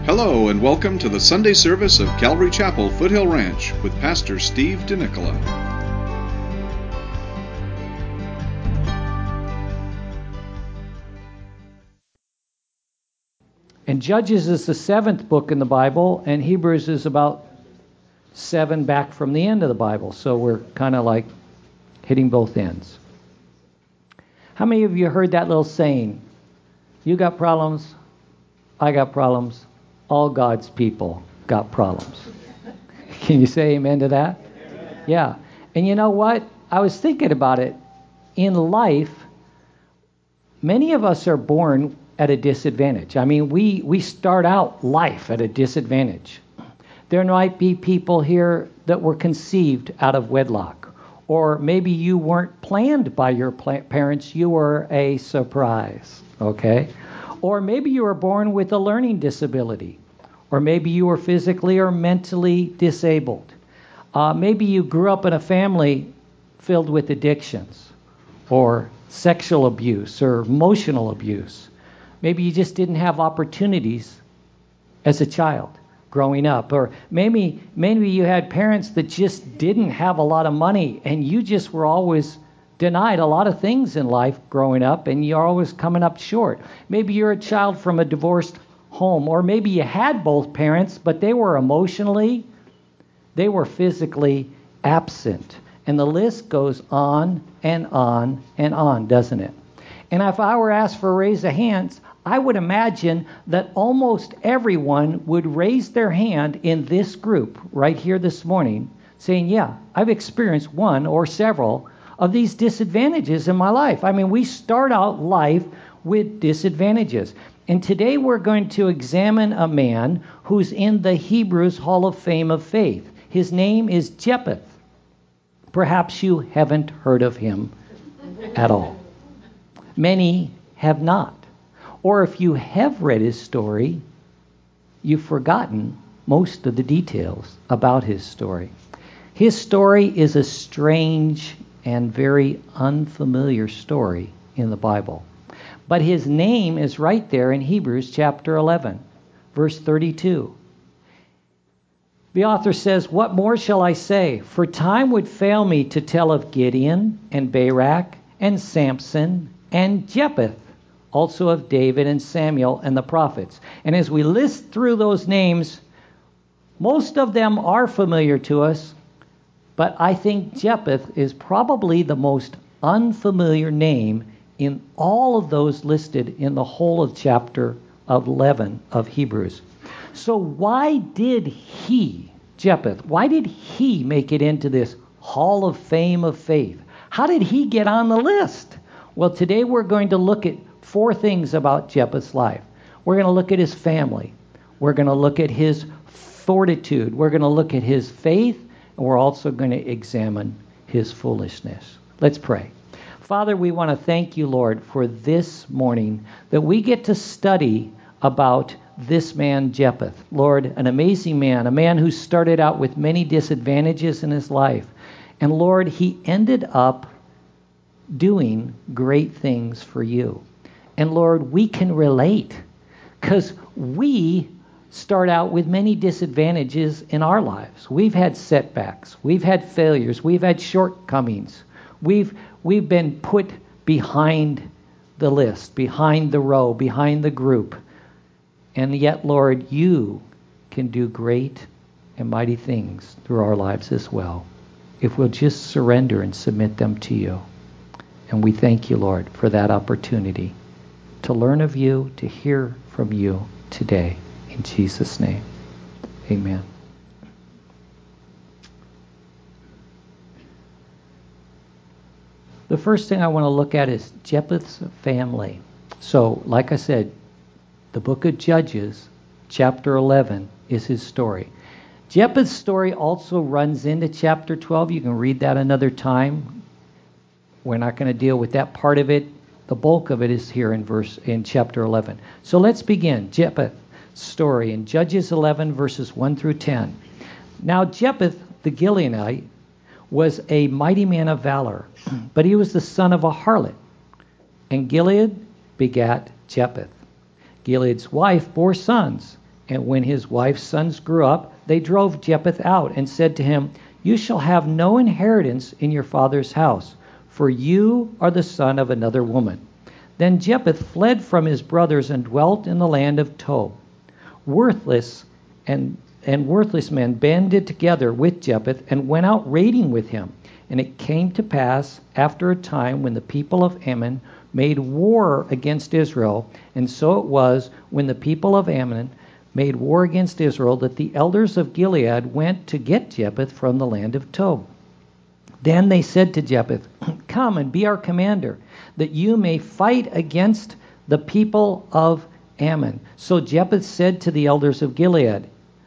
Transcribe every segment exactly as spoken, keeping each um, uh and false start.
Hello and welcome to the Sunday service of Calvary Chapel, Foothill Ranch with Pastor Steve DeNicola. And Judges is the seventh book in the Bible, and Hebrews is about seven back from the end of the Bible. So we're kind of like hitting both ends. How many of you heard that little saying? You got problems, I got problems, all God's people got problems. Can you say amen to that? Amen. Yeah. And you know what? I was thinking about it. In life, many of us are born at a disadvantage. I mean, we, we start out life at a disadvantage. There might be people here that were conceived out of wedlock. Or maybe you weren't planned by your pla- parents. You were a surprise. Okay? Or maybe you were born with a learning disability. Or maybe you were physically or mentally disabled. Uh, maybe you grew up in a family filled with addictions or sexual abuse or emotional abuse. Maybe you just didn't have opportunities as a child growing up. Or maybe maybe you had parents that just didn't have a lot of money and you just were always denied a lot of things in life growing up, and you're always coming up short. Maybe you're a child from a divorced home, or maybe you had both parents, but they were emotionally, they were physically absent. And the list goes on and on and on, doesn't it? And if I were asked for a raise of hands, I would imagine that almost everyone would raise their hand in this group right here this morning, saying, yeah, I've experienced one or several of these disadvantages in my life. I mean, we start out life with disadvantages. And today we're going to examine a man who's in the Hebrews Hall of Fame of Faith. His name is Jephthah. Perhaps you haven't heard of him at all. Many have not. Or if you have read his story, you've forgotten most of the details about his story. His story is a strange and very unfamiliar story in the Bible. But his name is right there in Hebrews chapter eleven, verse thirty-two. The author says, "What more shall I say? For time would fail me to tell of Gideon and Barak and Samson and Jephthah, also of David and Samuel and the prophets." And as we list through those names, most of them are familiar to us, but I think Jephthah is probably the most unfamiliar name in all of those listed in the whole of chapter eleven of Hebrews. So why did he, Jephthah, why did he make it into this Hall of Fame of Faith? How did he get on the list? Well, today we're going to look at four things about Jephthah's life. We're going to look at his family. We're going to look at his fortitude. We're going to look at his faith. And we're also going to examine his foolishness. Let's pray. Father, we want to thank you, Lord, for this morning that we get to study about this man, Jephthah. Lord, an amazing man, a man who started out with many disadvantages in his life. And Lord, he ended up doing great things for you. And Lord, we can relate because we start out with many disadvantages in our lives. We've had setbacks. We've had failures. We've had shortcomings. We've we've been put behind the list, behind the row, behind the group. And yet, Lord, you can do great and mighty things through our lives as well, if we'll just surrender and submit them to you. And we thank you, Lord, for that opportunity to learn of you, to hear from you today. In Jesus' name, amen. The first thing I want to look at is Jephthah's family. So, like I said, the book of Judges, chapter eleven, is his story. Jephthah's story also runs into chapter twelve. You can read that another time. We're not going to deal with that part of it. The bulk of it is here in verse in chapter eleven. So let's begin. Jephthah's story in Judges eleven, verses one through ten. Now Jephthah the Gileadite was a mighty man of valor, but he was the son of a harlot. And Gilead begat Jephthah. Gilead's wife bore sons, And when his wife's sons grew up, they drove Jephthah out and said to him, "You shall have no inheritance in your father's house, for you are the son of another woman." Then Jephthah fled from his brothers and dwelt in the land of Tob. Worthless and and worthless men banded together with Jephthah and went out raiding with him. And it came to pass after a time when the people of Ammon made war against Israel, and so it was when the people of Ammon made war against Israel that the elders of Gilead went to get Jephthah from the land of Tob. Then they said to Jephthah, "Come and be our commander, that you may fight against the people of Ammon." So Jephthah said to the elders of Gilead,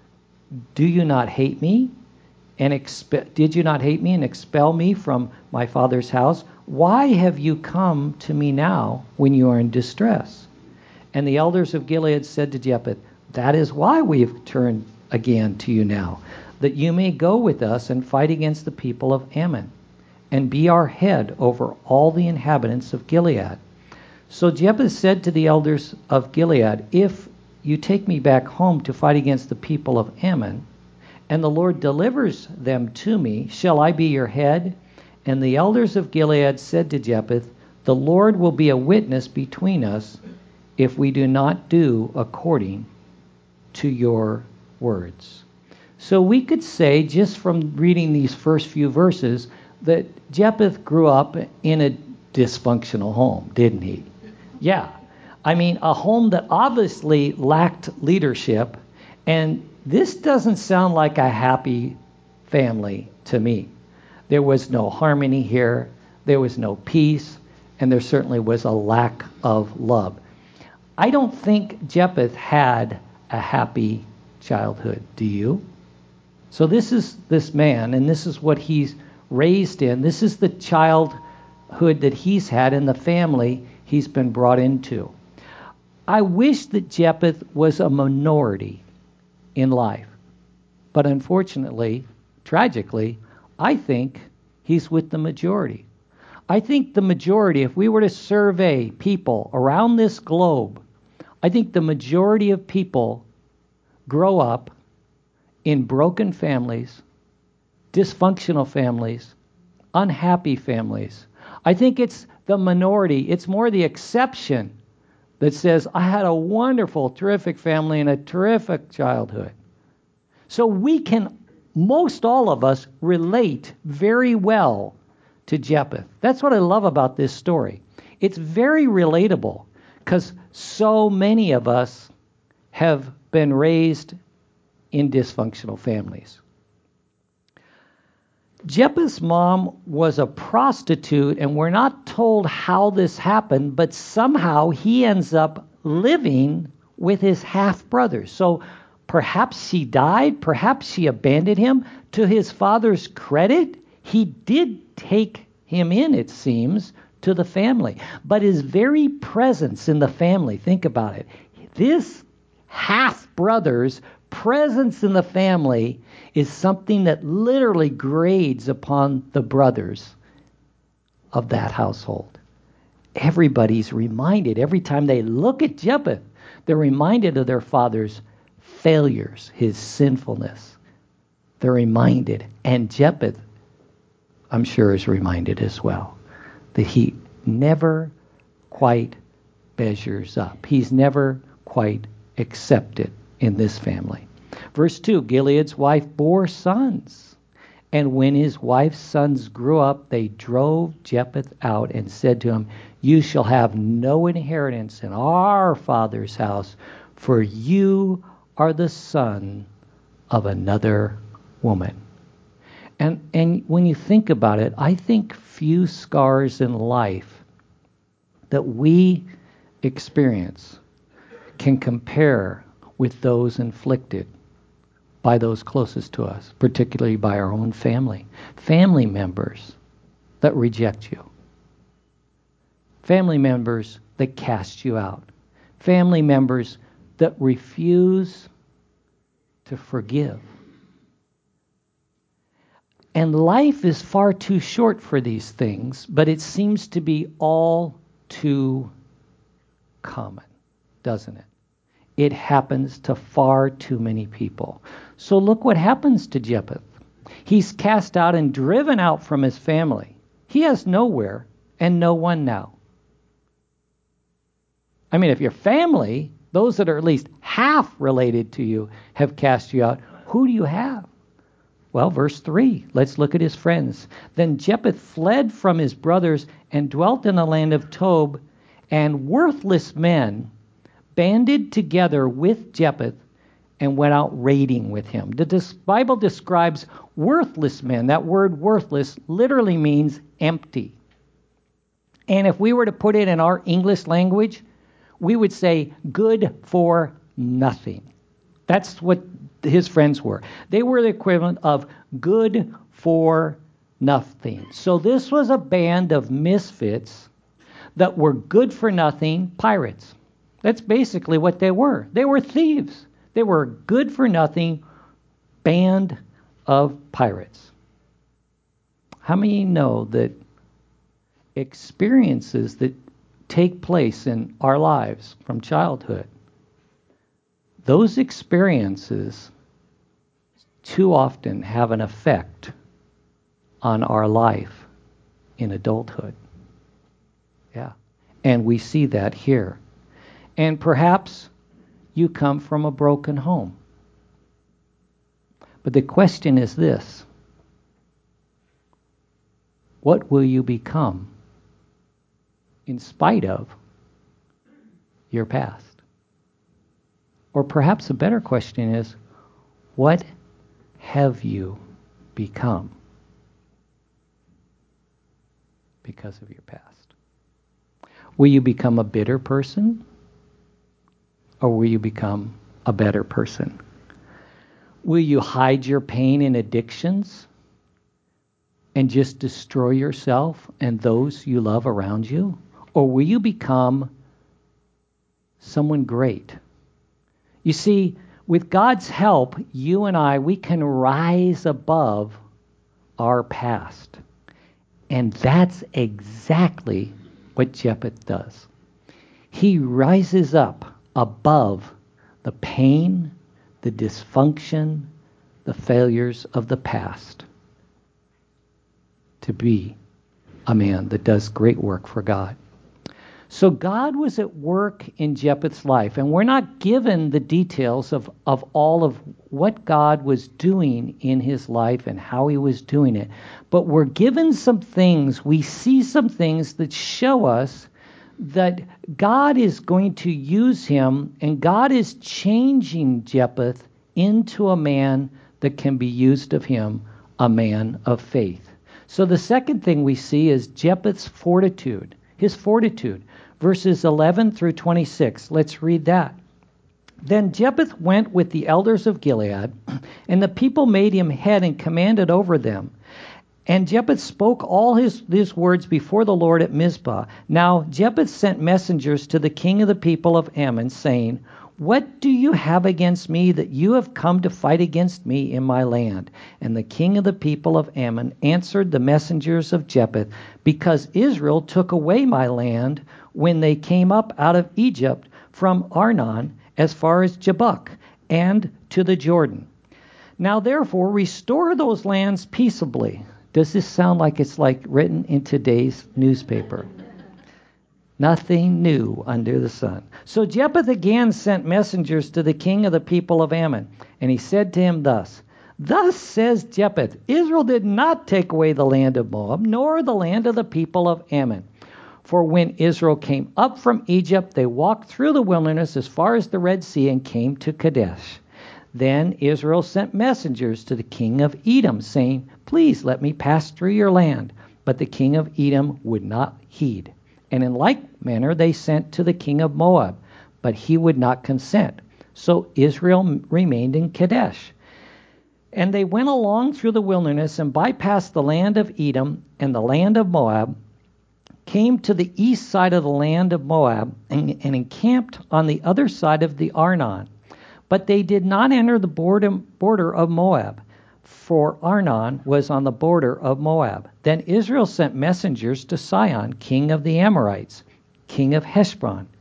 "Do you not hate me? And expe- did you not hate me and expel me from my father's house? Why have you come to me now when you are in distress?" And the elders of Gilead said to Jephthah, "That is why we have turned again to you now, that you may go with us and fight against the people of Ammon, and be our head over all the inhabitants of Gilead." So Jephthah said to the elders of Gilead, "If you take me back home to fight against the people of Ammon, and the Lord delivers them to me, shall I be your head?" And the elders of Gilead said to Jephthah, "The Lord will be a witness between us if we do not do according to your words." So we could say, just from reading these first few verses, that Jephthah grew up in a dysfunctional home, didn't he? Yeah. I mean, a home that obviously lacked leadership, and this doesn't sound like a happy family to me. There was no harmony here, there was no peace, and there certainly was a lack of love. I don't think Jephthah had a happy childhood. Do you? So this is this man, and this is what he's raised in. This is the childhood that he's had in the family he's been brought into. I wish that Jephthah was a minority in life. But unfortunately, tragically, I think he's with the majority. I think the majority, if we were to survey people around this globe, I think the majority of people grow up in broken families, dysfunctional families, unhappy families. I think it's the minority. It's more the exception that says, "I had a wonderful, terrific family and a terrific childhood." So we can, most all of us, relate very well to Jephthah. That's what I love about this story. It's very relatable because so many of us have been raised in dysfunctional families. Jephthah's mom was a prostitute, and we're not told how this happened, but somehow he ends up living with his half-brothers. So perhaps she died, perhaps she abandoned him. To his father's credit, he did take him in, it seems, to the family. But his very presence in the family, think about it, this half-brother's presence in the family is something that literally grades upon the brothers of that household. Everybody's reminded, every time they look at Jephthah, they're reminded of their father's failures, his sinfulness. They're reminded. And Jephthah, I'm sure, is reminded as well that he never quite measures up. He's never quite accepted in this family. Verse two, Gilead's wife bore sons. And when his wife's sons grew up, they drove Jephthah out and said to him, "You shall have no inheritance in our father's house, for you are the son of another woman." And, and when you think about it, I think few scars in life that we experience can compare with those inflicted by those closest to us, particularly by our own family. Family members that reject you. Family members that cast you out. Family members that refuse to forgive. And life is far too short for these things, but it seems to be all too common, doesn't it? It happens to far too many people. So look what happens to Jephthah. He's cast out and driven out from his family. He has nowhere and no one now. I mean, if your family, those that are at least half related to you, have cast you out, who do you have? Well, verse three, let's look at his friends. Then Jephthah fled from his brothers and dwelt in the land of Tob, and worthless men banded together with Jephthah and went out raiding with him. The Bible describes worthless men. That word worthless literally means empty. And if we were to put it in our English language, we would say good for nothing. That's what his friends were. They were the equivalent of good for nothing. So this was a band of misfits that were good for nothing pirates. That's basically what they were. They were thieves. They were a good for nothing band of pirates. How many know that experiences that take place in our lives from childhood, those experiences too often have an effect on our life in adulthood? Yeah. And we see that here. And perhaps you come from a broken home. But the question is this: what will you become in spite of your past? Or perhaps a better question is, what have you become because of your past? Will you become a bitter person? Or will you become a better person? Will you hide your pain in addictions and just destroy yourself and those you love around you? Or will you become someone great? You see, with God's help, you and I, we can rise above our past. And that's exactly what Jephthah does. He rises up above the pain, the dysfunction, the failures of the past to be a man that does great work for God. So God was at work in Jephthah's life, and we're not given the details of, of all of what God was doing in his life and how he was doing it. But we're given some things, we see some things that show us that God is going to use him, and God is changing Jephthah into a man that can be used of him, a man of faith. So the second thing we see is Jephthah's fortitude, his fortitude. Verses eleven through twenty-six. Let's read that. Then Jephthah went with the elders of Gilead, and the people made him head and commanded over them. And Jephthah spoke all his, his words before the Lord at Mizpah. Now Jephthah sent messengers to the king of the people of Ammon, saying, What do you have against me that you have come to fight against me in my land? And the king of the people of Ammon answered the messengers of Jephthah, Because Israel took away my land when they came up out of Egypt from Arnon as far as Jabbok and to the Jordan. Now therefore restore those lands peaceably. Does this sound like it's like written in today's newspaper? Nothing new under the sun. So Jephthah again sent messengers to the king of the people of Ammon, and he said to him thus, Thus says Jephthah, Israel did not take away the land of Moab, nor the land of the people of Ammon. For when Israel came up from Egypt, they walked through the wilderness as far as the Red Sea and came to Kadesh. Then Israel sent messengers to the king of Edom, saying, Please let me pass through your land. But the king of Edom would not heed. And in like manner they sent to the king of Moab, but he would not consent. So Israel remained in Kadesh. And they went along through the wilderness and bypassed the land of Edom and the land of Moab, came to the east side of the land of Moab, and, and encamped on the other side of the Arnon. But they did not enter the border, border of Moab, for Arnon was on the border of Moab. Then Israel sent messengers to Sihon, king of the Amorites, king of Heshbon,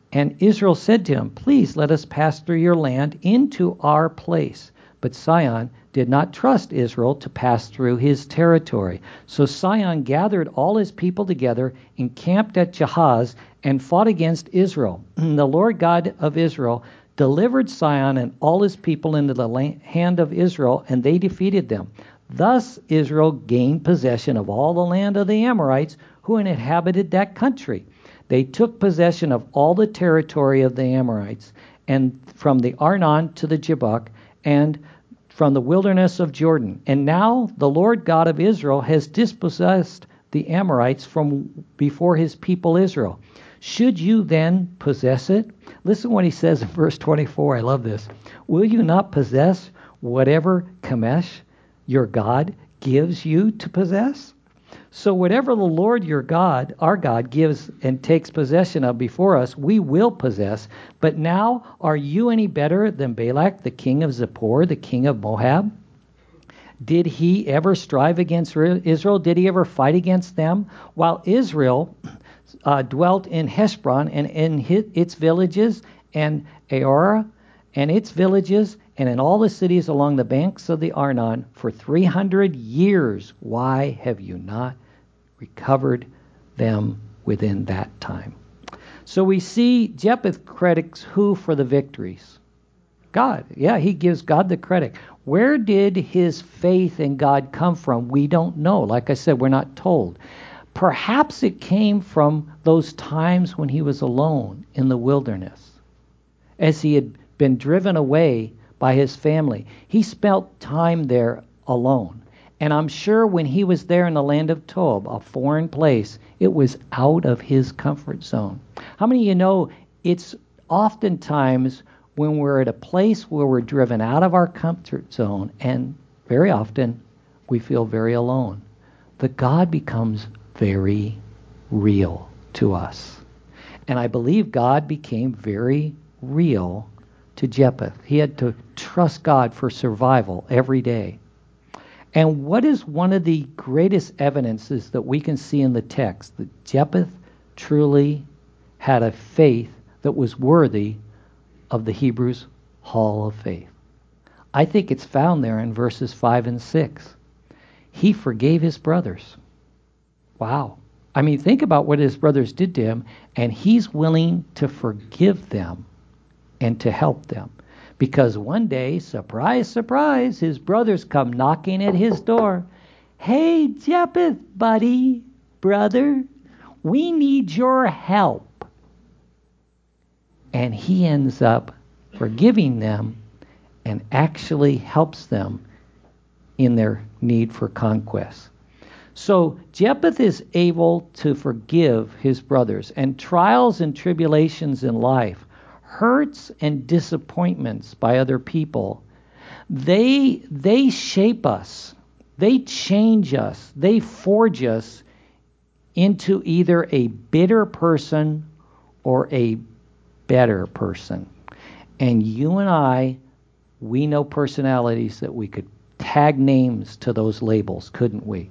And Israel said to him, please let us pass through your land into our place. But Sihon did not trust Israel to pass through his territory. So Sihon gathered all his people together, encamped at Jahaz, and fought against Israel. The Lord God of Israel delivered Sihon and all his people into the hand of Israel, and they defeated them. Thus Israel gained possession of all the land of the Amorites who inhabited that country. They took possession of all the territory of the Amorites, and from the Arnon to the Jabbok, and from the wilderness of Jordan. And now the Lord God of Israel has dispossessed the Amorites from before his people Israel. Should you then possess it? Listen what he says in verse twenty-four. I love this. Will you not possess whatever Chemosh, your God, gives you to possess? So whatever the Lord your God, our God, gives and takes possession of before us, we will possess. But now are you any better than Balak, the king of Zippor, the king of Moab? Did he ever strive against Israel? Did he ever fight against them? While Israel uh, dwelt in Heshbon and in its villages, and Aorah and its villages, and in all the cities along the banks of the Arnon for three hundred years. Why have you not recovered them within that time? So we see Jephthah credits who for the victories? God. Yeah, he gives God the credit. Where did his faith in God come from? We don't know. Like I said, we're not told. Perhaps it came from those times when he was alone in the wilderness, as he had been driven away by his family. He spent time there alone. And I'm sure when he was there in the land of Tob, a foreign place, it was out of his comfort zone. How many of you know it's oftentimes when we're at a place where we're driven out of our comfort zone, and very often we feel very alone, that God becomes very real to us. And I believe God became very real to Jephthah. He had to trust God for survival every day. And what is one of the greatest evidences that we can see in the text that Jephthah truly had a faith that was worthy of the Hebrews' Hall of Faith? I think it's found there in verses five and six. He forgave his brothers. Wow. I mean, think about what his brothers did to him, and he's willing to forgive them and to help them. Because one day, surprise, surprise, his brothers come knocking at his door. Hey, Jephthah, buddy, brother, we need your help. And he ends up forgiving them and actually helps them in their need for conquest. So Jephthah is able to forgive his brothers, and trials and tribulations in life, hurts and disappointments by other people, they they shape us, they change us, they forge us into either a bitter person or a better person. And you and I, we know personalities that we could tag names to those labels, couldn't we?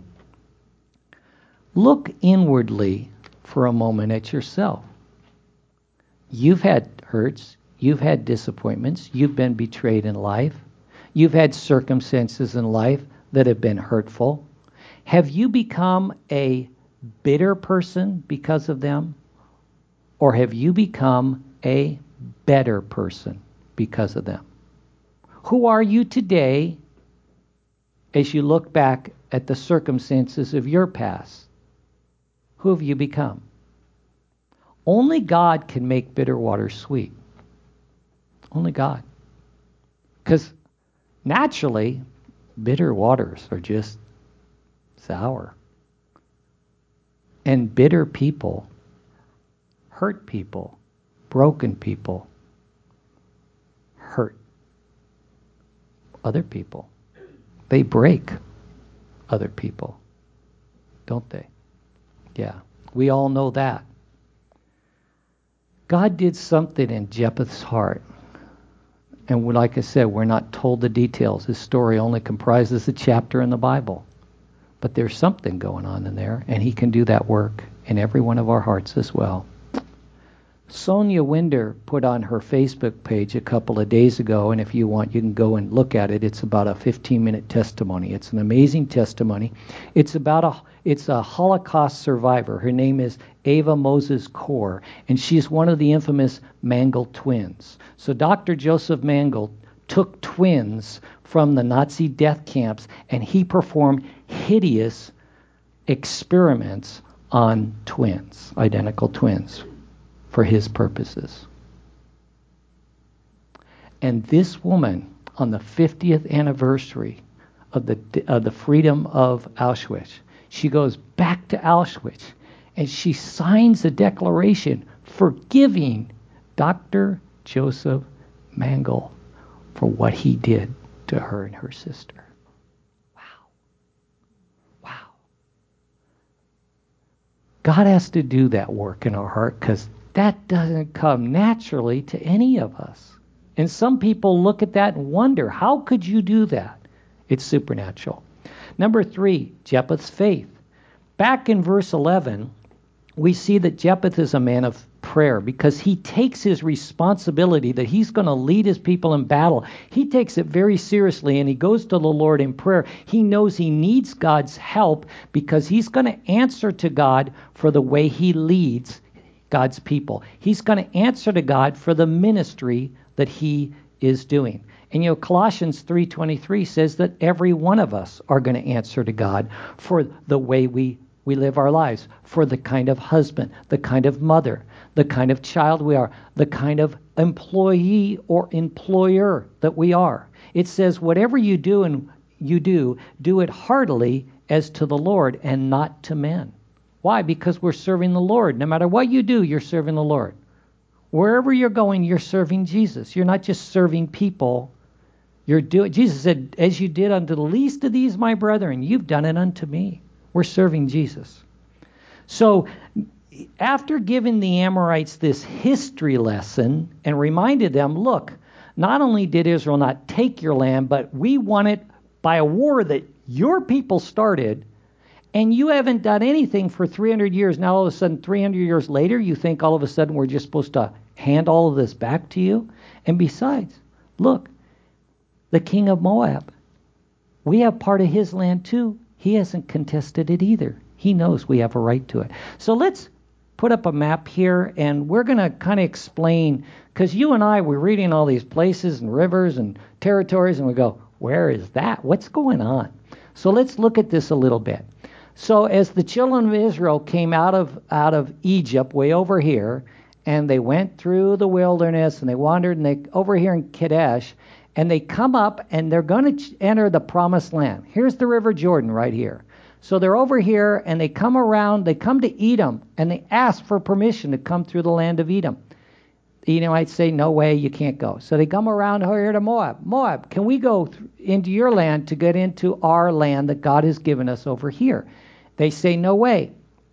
Look inwardly for a moment at yourself. You've had hurts, you've had disappointments, you've been betrayed in life, you've had circumstances in life that have been hurtful. Have you become a bitter person because of them? Or have you become a better person because of them? Who are you today as you look back at the circumstances of your past? Who have you become? Only God can make bitter water sweet. Only God. Because naturally, bitter waters are just sour. And bitter people hurt people. Broken people hurt other people. They break other people, don't they? Yeah, we all know that. God did something in Jephthah's heart. And like I said, we're not told the details. His story only comprises a chapter in the Bible. But there's something going on in there, and he can do that work in every one of our hearts as well. Sonia Winder put on her Facebook page a couple of days ago, and if you want, you can go and look at it. It's about a fifteen-minute testimony. It's an amazing testimony. It's about a it's a Holocaust survivor. Her name is Ava Moses Kaur, and she's one of the infamous Mengele twins. So Doctor Joseph Mengele took twins from the Nazi death camps, and he performed hideous experiments on twins, identical twins, for his purposes. And this woman, on the fiftieth anniversary of the of the freedom of Auschwitz, she goes back to Auschwitz and she signs a declaration forgiving Doctor Joseph Mengele for what he did to her and her sister. Wow. Wow. God has to do that work in our heart, because that doesn't come naturally to any of us. And some people look at that and wonder, how could you do that? It's supernatural. Number three, Jephthah's faith. Back in verse eleven, we see that Jephthah is a man of prayer, because he takes his responsibility that he's going to lead his people in battle. He takes it very seriously, and he goes to the Lord in prayer. He knows he needs God's help, because he's going to answer to God for the way he leads God's people. He's going to answer to God for the ministry that he is doing. And you know, Colossians three twenty-three says that every one of us are going to answer to God for the way we, we live our lives, for the kind of husband, the kind of mother, the kind of child we are, the kind of employee or employer that we are. It says, whatever you do and you do, do it heartily as to the Lord and not to men. Why? Because we're serving the Lord. No matter what you do, you're serving the Lord. Wherever you're going, you're serving Jesus. You're not just serving people. You're doing. Jesus said, as you did unto the least of these, my brethren, you've done it unto me. We're serving Jesus. So after giving the Amorites this history lesson and reminded them, look, not only did Israel not take your land, but we won it by a war that your people started, and you haven't done anything for three hundred years. Now all of a sudden, three hundred years later, you think all of a sudden we're just supposed to hand all of this back to you? And besides, look, the king of Moab, we have part of his land too. He hasn't contested it either. He knows we have a right to it. So let's put up a map here, and we're going to kind of explain, because you and I, we're reading all these places and rivers and territories, and we go, where is that? What's going on? So let's look at this a little bit. So as the children of Israel came out of out of Egypt, way over here, and they went through the wilderness, and they wandered, and they over here in Kadesh, and they come up, and they're going to enter the promised land. Here's the River Jordan right here. So they're over here, and they come around, they come to Edom, and they ask for permission to come through the land of Edom. The Edomites say, no way, you can't go. So they come around here to Moab. Moab, can we go th- into your land to get into our land that God has given us over here? They say, no way.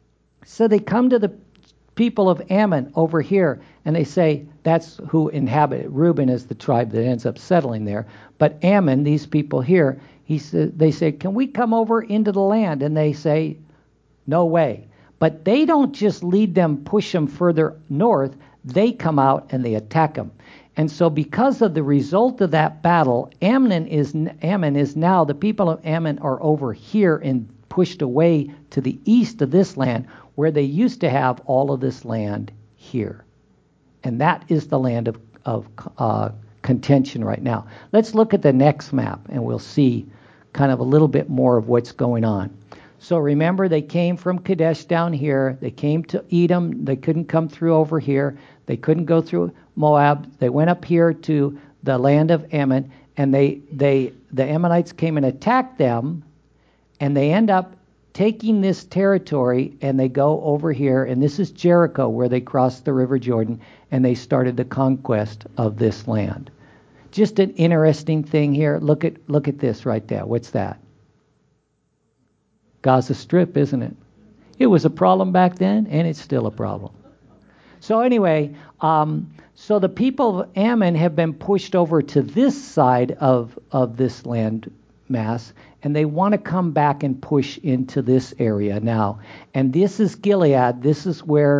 So they come to the people of Ammon over here, and they say, that's who inhabit it. Reuben is the tribe that ends up settling there. But Ammon, these people here, he sa- they say, can we come over into the land? And they say, no way. But they don't just lead them, push them further north. They come out and they attack them. And so because of the result of that battle, Ammon is, Ammon is now, the people of Ammon are over here and pushed away to the east of this land, where they used to have all of this land here. And that is the land of, of uh, contention right now. Let's look at the next map, and we'll see kind of a little bit more of what's going on. So remember, they came from Kadesh down here. They came to Edom. They couldn't come through over here. They couldn't go through Moab. They went up here to the land of Ammon, and they, they the Ammonites came and attacked them, and they end up taking this territory, and they go over here, and this is Jericho, where they crossed the River Jordan, and they started the conquest of this land. Just an interesting thing here. Look at look at this right there. What's that? Gaza Strip, isn't it? It was a problem back then, and it's still a problem. So anyway, um, so the people of Ammon have been pushed over to this side of, of this land mass, and they want to come back and push into this area now. And this is Gilead. This is where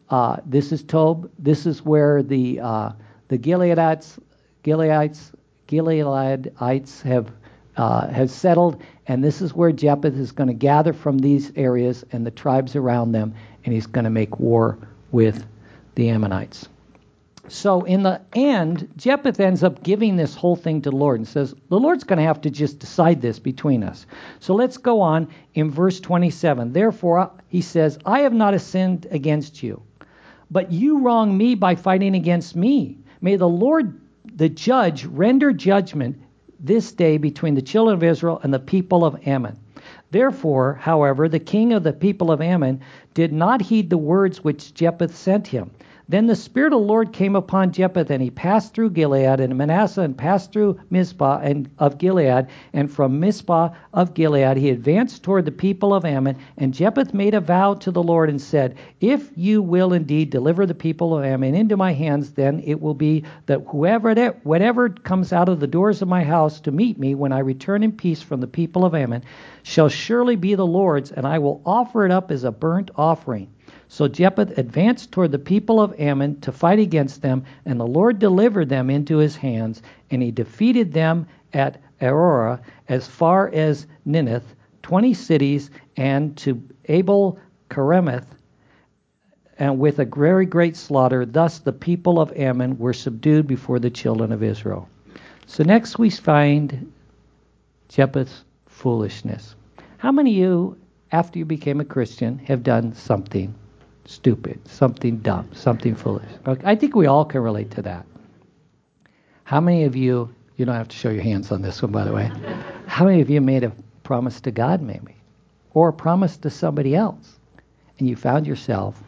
uh, this is Tob. This is where the uh, the Gileadites, Gileadites, Gileadites have uh, have settled, and this is where Jephthah is going to gather from these areas and the tribes around them, and he's going to make war with the Ammonites. So in the end, Jephthah ends up giving this whole thing to the Lord and says, the Lord's going to have to just decide this between us. So let's go on in verse twenty-seven. Therefore, he says, I have not sinned against you, but you wrong me by fighting against me. May the Lord, the judge, render judgment this day between the children of Israel and the people of Ammon. Therefore, however, the king of the people of Ammon did not heed the words which Jephthah sent him. Then the Spirit of the Lord came upon Jephthah, and he passed through Gilead and Manasseh, and passed through Mizpah and of Gilead. And from Mizpah of Gilead he advanced toward the people of Ammon. And Jephthah made a vow to the Lord and said, if you will indeed deliver the people of Ammon into my hands, then it will be that whoever, whatever comes out of the doors of my house to meet me when I return in peace from the people of Ammon shall surely be the Lord's, and I will offer it up as a burnt offering. So Jephthah advanced toward the people of Ammon to fight against them, and the Lord delivered them into his hands, and he defeated them at Aurora as far as Nineth, twenty cities, and to Abel Kerameth, and with a very great slaughter. Thus the people of Ammon were subdued before the children of Israel. So next we find Jephthah's foolishness. How many of you, after you became a Christian, have done something stupid, something dumb, something foolish? Okay, I think we all can relate to that. How many of you, you don't have to show your hands on this one, by the way, how many of you made a promise to God maybe, or a promise to somebody else, and you found yourself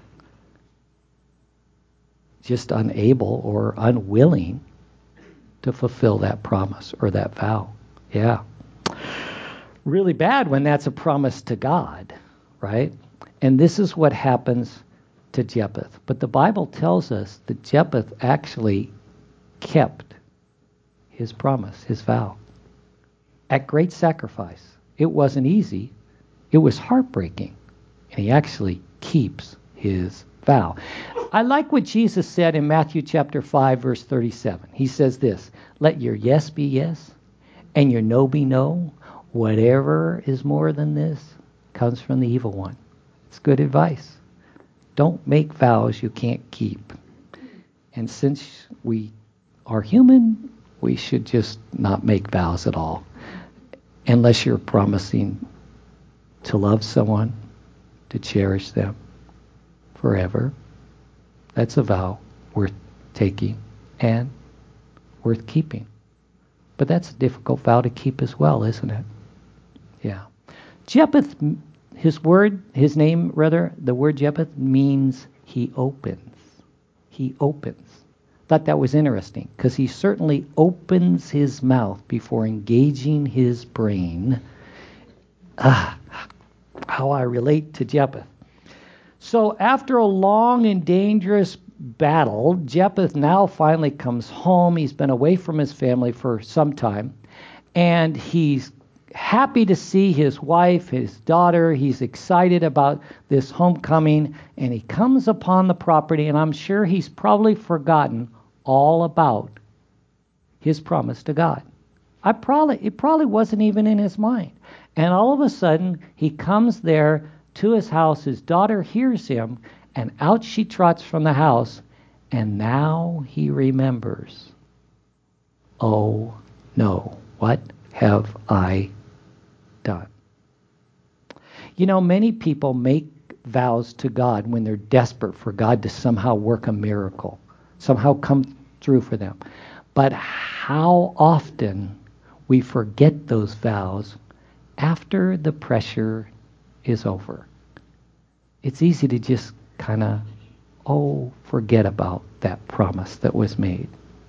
just unable or unwilling to fulfill that promise or that vow? Yeah. Really bad when that's a promise to God, right? And this is what happens to Jephthah. But the Bible tells us that Jephthah actually kept his promise, his vow, at great sacrifice. It wasn't easy. It was heartbreaking. And he actually keeps his vow. I like what Jesus said in Matthew chapter five, verse thirty-seven. He says this, let your yes be yes, and your no be no. Whatever is more than this comes from the evil one. It's good advice. Don't make vows you can't keep. And since we are human, we should just not make vows at all. Unless you're promising to love someone, to cherish them forever. That's a vow worth taking and worth keeping. But that's a difficult vow to keep as well, isn't it? Yeah. Jephthah, his word, his name rather, the word Jephthah means he opens. He opens. Thought that was interesting, because he certainly opens his mouth before engaging his brain. Ah, how I relate to Jephthah. So after a long and dangerous battle, Jephthah now finally comes home. He's been away from his family for some time, and he's happy to see his wife, his daughter. He's excited about this homecoming, and he comes upon the property, and I'm sure he's probably forgotten all about his promise to God. I probably it probably wasn't even in his mind. And all of a sudden, he comes there to his house. His daughter hears him, and out she trots from the house, and now he remembers. Oh no, what have I done? You know, many people make vows to God when they're desperate for God to somehow work a miracle, somehow come through for them. But how often we forget those vows after the pressure is over. It's easy to just kind of, oh, forget about that promise that was made.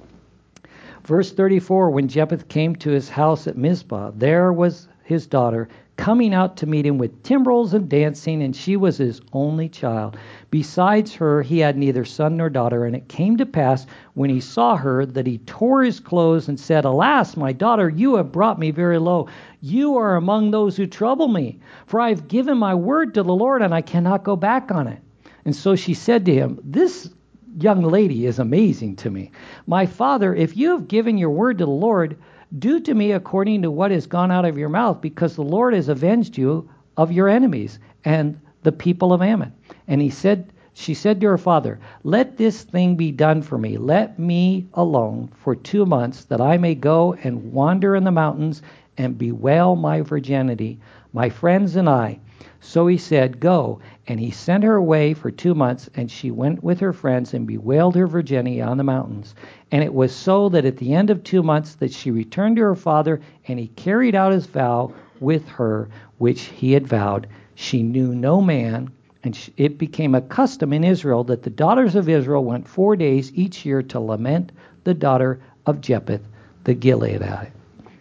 Verse thirty-four, when Jephthah came to his house at Mizpah, there was his daughter coming out to meet him with timbrels and dancing, and she was his only child. Besides her, he had neither son nor daughter, and it came to pass when he saw her that he tore his clothes and said, Alas, my daughter, you have brought me very low. You are among those who trouble me, for I have given my word to the Lord, and I cannot go back on it. And so she said to him, "This young lady is amazing to me. My father, if you have given your word to the Lord, do to me according to what has gone out of your mouth, because the Lord has avenged you of your enemies and the people of Ammon." And he said, she said to her father, "Let this thing be done for me. Let me alone for two months, that I may go and wander in the mountains and bewail my virginity, my friends and I." So he said, "Go." And he sent her away for two months, and she went with her friends and bewailed her virginity on the mountains. And it was so that at the end of two months that she returned to her father, and he carried out his vow with her, which he had vowed. She knew no man, and it became a custom in Israel that the daughters of Israel went four days each year to lament the daughter of Jephthah the Gileadite.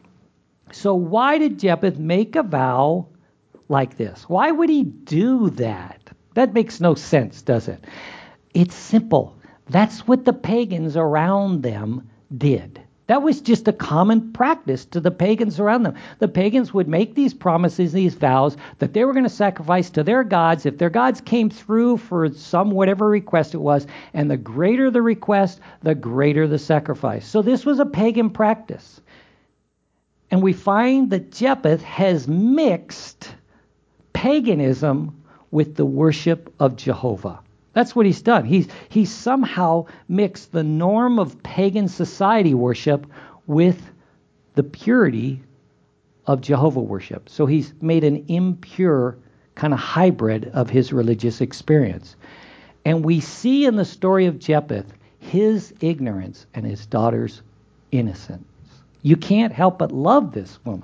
So why did Jephthah make a vow like this? Why would he do that? That makes no sense, does it? It's simple. That's what the pagans around them did. That was just a common practice to the pagans around them. The pagans would make these promises, these vows, that they were going to sacrifice to their gods if their gods came through for some whatever request it was. And the greater the request, the greater the sacrifice. So this was a pagan practice. And we find that Jephthah has mixed paganism with the worship of Jehovah. That's what he's done. He's he's somehow mixed the norm of pagan society worship with the purity of Jehovah worship. So he's made an impure kind of hybrid of his religious experience. And we see in the story of Jephthah his ignorance and his daughter's innocence. You can't help but love this woman.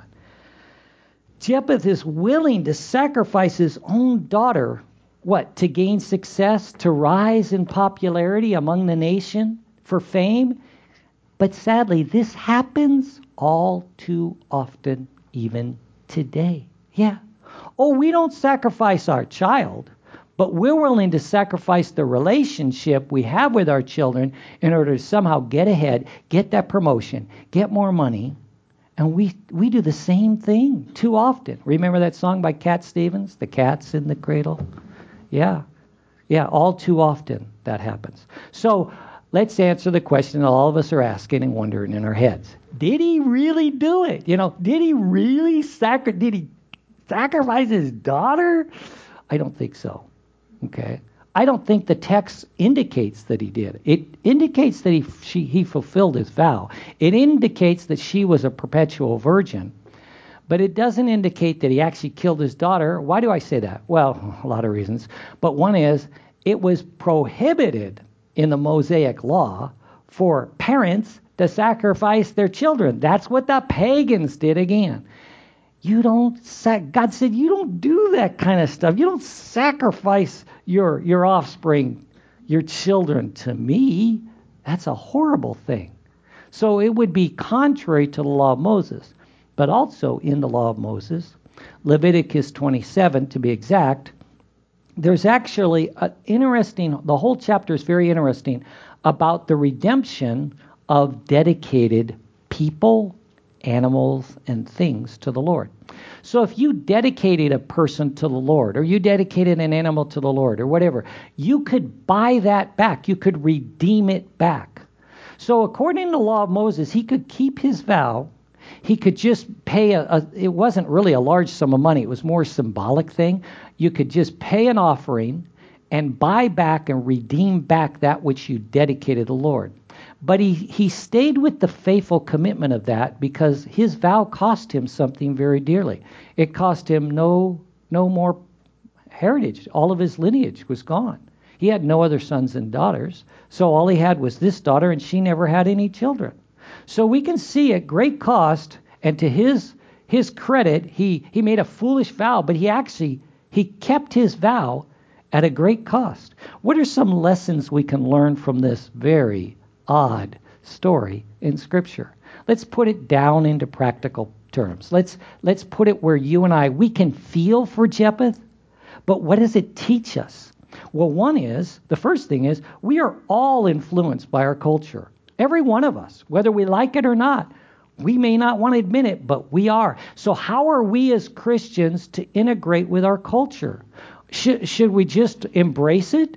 Jephthah is willing to sacrifice his own daughter, what, to gain success, to rise in popularity among the nation, for fame? But sadly, this happens all too often, even today. Yeah. Oh, we don't sacrifice our child, but we're willing to sacrifice the relationship we have with our children in order to somehow get ahead, get that promotion, get more money. And we we do the same thing too often. Remember that song by Cat Stevens, "The Cat's in the Cradle"? Yeah. Yeah, all too often that happens. So let's answer the question that all of us are asking and wondering in our heads. Did he really do it? You know, did he really sacri- did he sacrifice his daughter? I don't think so. Okay. I don't think the text indicates that he did. It indicates that he she, he fulfilled his vow. It indicates that she was a perpetual virgin. But it doesn't indicate that he actually killed his daughter. Why do I say that? Well, a lot of reasons. But one is, it was prohibited in the Mosaic law for parents to sacrifice their children. That's what the pagans did again. You don't, sac- God said, you don't do that kind of stuff. You don't sacrifice your, your offspring, your children to me. That's a horrible thing. So it would be contrary to the law of Moses. But also in the law of Moses, Leviticus twenty-seven to be exact, there's actually an interesting, the whole chapter is very interesting about the redemption of dedicated people, animals, and things to the Lord. So if you dedicated a person to the Lord, or you dedicated an animal to the Lord, or whatever, you could buy that back. You could redeem it back. So according to the law of Moses, he could keep his vow. He could just pay a, a, it wasn't really a large sum of money. It was more a symbolic thing. You could just pay an offering and buy back and redeem back that which you dedicated to the Lord. But he, he stayed with the faithful commitment of that because his vow cost him something very dearly. It cost him no no more heritage. All of his lineage was gone. He had no other sons and daughters. So all he had was this daughter, and she never had any children. So we can see at great cost, and to his his credit, he, he made a foolish vow, but he actually, he kept his vow at a great cost. What are some lessons we can learn from this very odd story in Scripture? Let's put it down into practical terms. Let's let's put it where you and I, we can feel for Jephthah, but what does it teach us? Well, one is, the first thing is, we are all influenced by our culture. Every one of us, whether we like it or not. We may not want to admit it, but we are. So how are we as Christians to integrate with our culture? Should, should we just embrace it?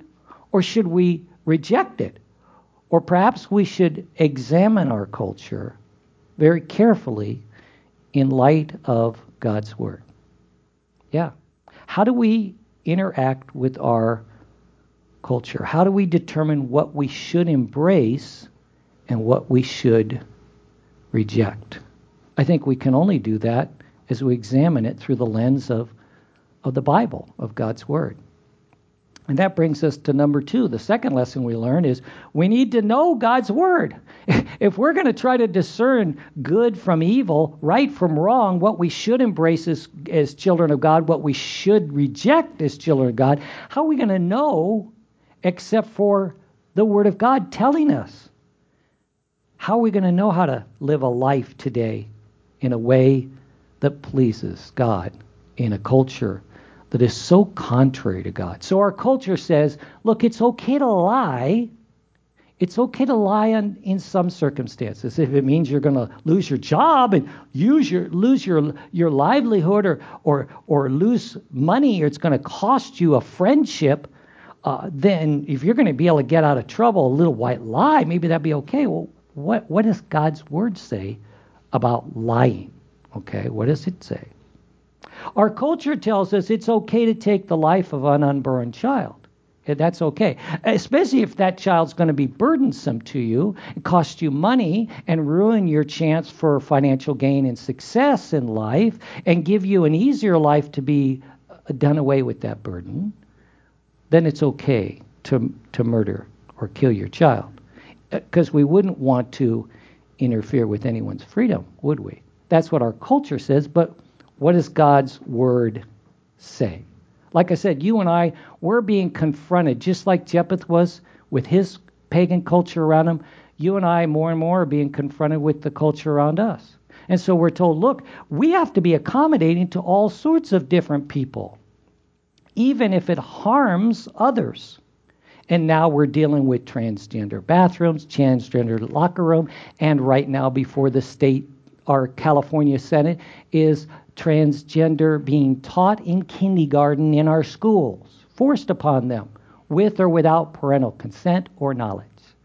Or should we reject it? Or perhaps we should examine our culture very carefully in light of God's Word. Yeah. How do we interact with our culture? How do we determine what we should embrace and what we should reject? I think we can only do that as we examine it through the lens of, of the Bible, of God's Word. And that brings us to number two. The second lesson we learn is we need to know God's Word. If we're going to try to discern good from evil, right from wrong, what we should embrace as, as children of God, what we should reject as children of God, how are we going to know except for the Word of God telling us? How are we going to know how to live a life today in a way that pleases God in a culture that is so contrary to God? So our culture says, look, it's okay to lie. It's okay to lie on, in some circumstances. If it means you're going to lose your job and use your lose your your livelihood or or or lose money, or it's going to cost you a friendship, uh, then if you're going to be able to get out of trouble, a little white lie, maybe that'd be okay. Well, what what does God's Word say about lying? Okay, what does it say? Our culture tells us it's okay to take the life of an unborn child. That's okay, especially if that child's going to be burdensome to you, cost you money, and ruin your chance for financial gain and success in life, and give you an easier life to be done away with that burden. Then it's okay to to murder or kill your child, because we wouldn't want to interfere with anyone's freedom, would we? That's what our culture says, but what does God's Word say? Like I said, you and I, we're being confronted, just like Jephthah was with his pagan culture around him. You and I, more and more, are being confronted with the culture around us. And so we're told, look, we have to be accommodating to all sorts of different people, even if it harms others. And now we're dealing with transgender bathrooms, transgender locker room, and right now before the state, our California Senate, is transgender being taught in kindergarten in our schools, forced upon them, with or without parental consent or knowledge.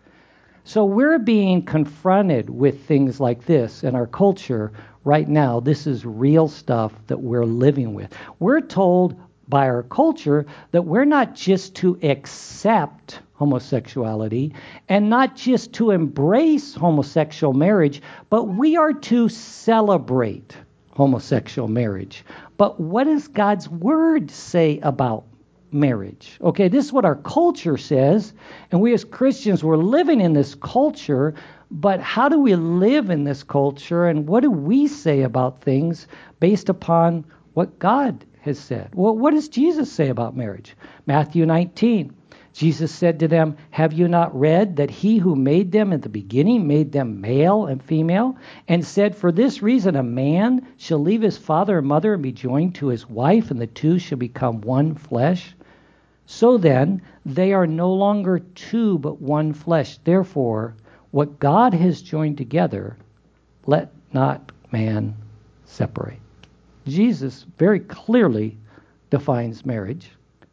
So we're being confronted with things like this in our culture right now. This is real stuff that we're living with. We're told by our culture that we're not just to accept homosexuality and not just to embrace homosexual marriage, but we are to celebrate homosexual marriage. But what does God's Word say about marriage? Okay, this is what our culture says, and we as Christians, we're living in this culture, but how do we live in this culture, and what do we say about things based upon what God has said? Well, what does Jesus say about marriage? Matthew nineteen. Jesus said to them, have you not read that he who made them at the beginning made them male and female, and said, for this reason a man shall leave his father and mother and be joined to his wife, and the two shall become one flesh? So then, they are no longer two, but one flesh. Therefore, what God has joined together, let not man separate. Jesus very clearly defines marriage.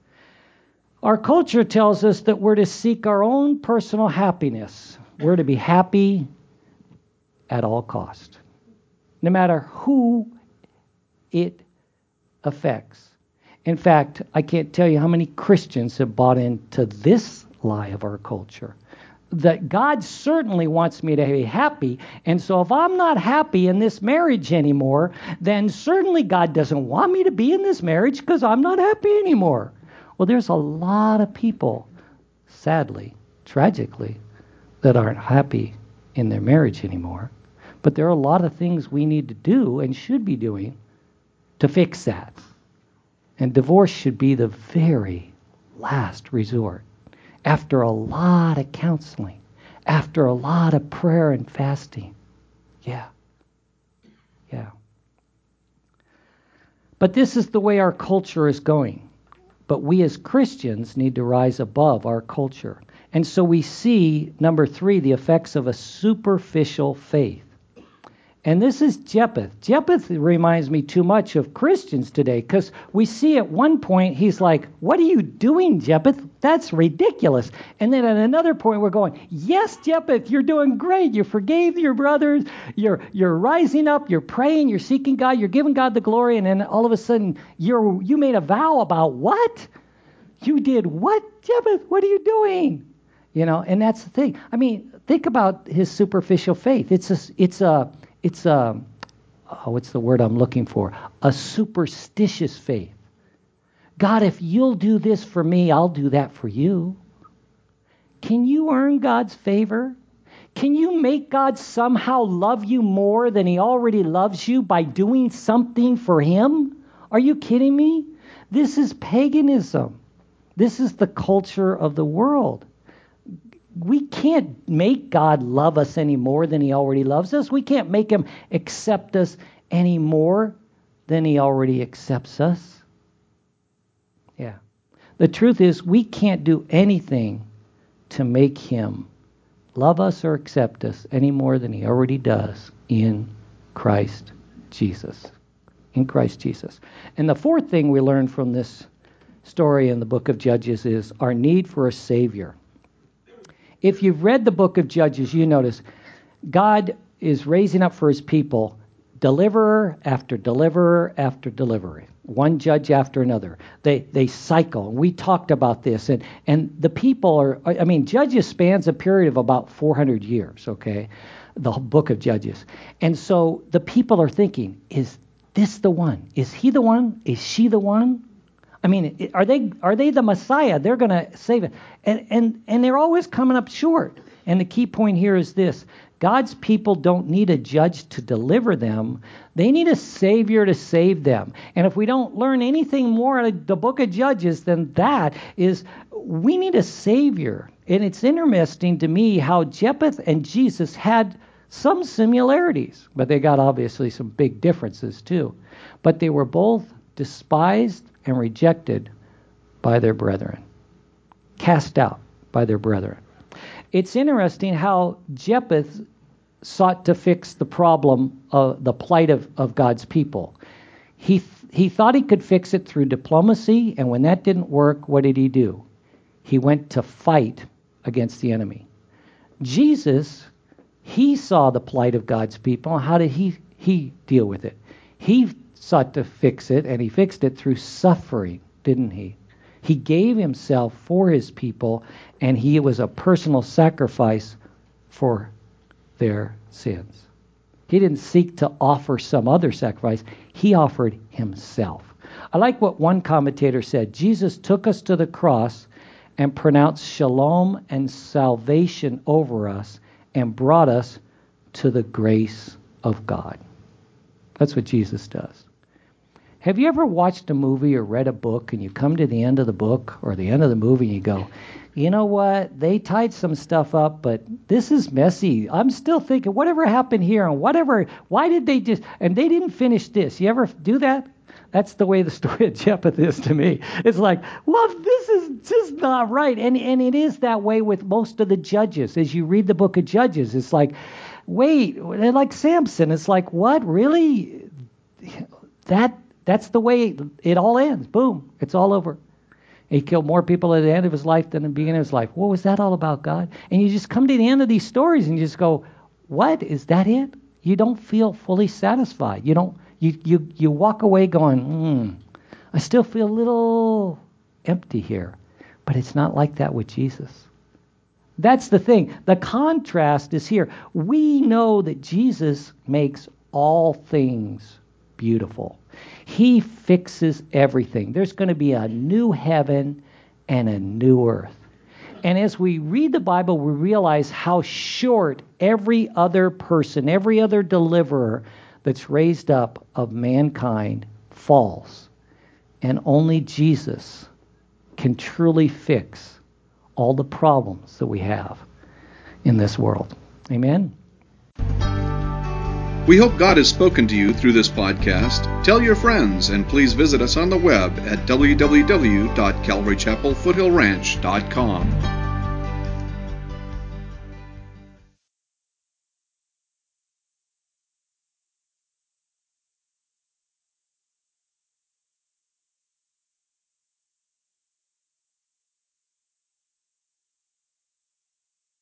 Our culture tells us that we're to seek our own personal happiness. We're to be happy at all cost, no matter who it affects. In fact, I can't tell you how many Christians have bought into this lie of our culture, that God certainly wants me to be happy, and so if I'm not happy in this marriage anymore, then certainly God doesn't want me to be in this marriage because I'm not happy anymore. Well, there's a lot of people, sadly, tragically, that aren't happy in their marriage anymore. But there are a lot of things we need to do and should be doing to fix that. And divorce should be the very last resort. After a lot of counseling, after a lot of prayer and fasting. Yeah. Yeah. But this is the way our culture is going. But we as Christians need to rise above our culture. And so we see, number three, the effects of a superficial faith. And this is Jephthah. Jephthah reminds me too much of Christians today, because we see at one point he's like, what are you doing, Jephthah? That's ridiculous. And then at another point, we're going, yes, Jephthah, you're doing great. You forgave your brothers. You're you're rising up. You're praying. You're seeking God. You're giving God the glory. And then all of a sudden, you're you made a vow about what? You did what, Jephthah? What are you doing? You know, and that's the thing. I mean, think about his superficial faith. It's a, it's a, it's a, oh, what's the word I'm looking for? A superstitious faith. God, if you'll do this for me, I'll do that for you. Can you earn God's favor? Can you make God somehow love you more than he already loves you by doing something for him? Are you kidding me? This is paganism. This is the culture of the world. We can't make God love us any more than he already loves us. We can't make him accept us any more than he already accepts us. Yeah. The truth is, we can't do anything to make him love us or accept us any more than he already does in Christ Jesus. In Christ Jesus. And the fourth thing we learn from this story in the book of Judges is our need for a Savior. If you've read the book of Judges, you notice God is raising up for his people deliverer after deliverer after deliverer, one judge after another. They they cycle. We talked about this, and and the people are. I mean, Judges spans a period of about four hundred years. Okay, the book of Judges, and so the people are thinking: is this the one? Is he the one? Is she the one? I mean, are they are they the Messiah? They're going to save it, and and and they're always coming up short. And the key point here is this: God's people don't need a judge to deliver them. They need a Savior to save them. And if we don't learn anything more out of the book of Judges than that, is we need a Savior. And it's interesting to me how Jephthah and Jesus had some similarities, but they got obviously some big differences too. But they were both despised and rejected by their brethren, cast out by their brethren. It's interesting how Jephthah sought to fix the problem of the plight of, of God's people. He th- he thought he could fix it through diplomacy, and when that didn't work, what did he do? He went to fight against the enemy. Jesus, he saw the plight of God's people. How did he he deal with it? He sought to fix it, and he fixed it through suffering, didn't he? He gave himself for his people, and he was a personal sacrifice for their sins. He didn't seek to offer some other sacrifice. He offered himself. I like what one commentator said. Jesus took us to the cross and pronounced shalom and salvation over us and brought us to the grace of God. That's what Jesus does. Have you ever watched a movie or read a book and you come to the end of the book or the end of the movie and you go, you know what, they tied some stuff up, but this is messy. I'm still thinking, whatever happened here and whatever, why did they just, and they didn't finish this. You ever do that? That's the way the story of Jephthah is to me. It's like, well, this is just not right. And, and it is that way with most of the judges. As you read the book of Judges, it's like, wait, like Samson, it's like, what, really? That That's the way it all ends. Boom. It's all over. He killed more people at the end of his life than the beginning of his life. What was that all about, God? And you just come to the end of these stories and you just go, what? Is that it? You don't feel fully satisfied. You don't. You you you walk away going, hmm, I still feel a little empty here. But it's not like that with Jesus. That's the thing. The contrast is here. We know that Jesus makes all things beautiful. He fixes everything. There's going to be a new heaven and a new earth. And as we read the Bible, we realize how short every other person, every other deliverer that's raised up of mankind falls. And only Jesus can truly fix all the problems that we have in this world. Amen? We hope God has spoken to you through this podcast. Tell your friends, and please visit us on the web at w w w dot calvary chapel foothill ranch dot com.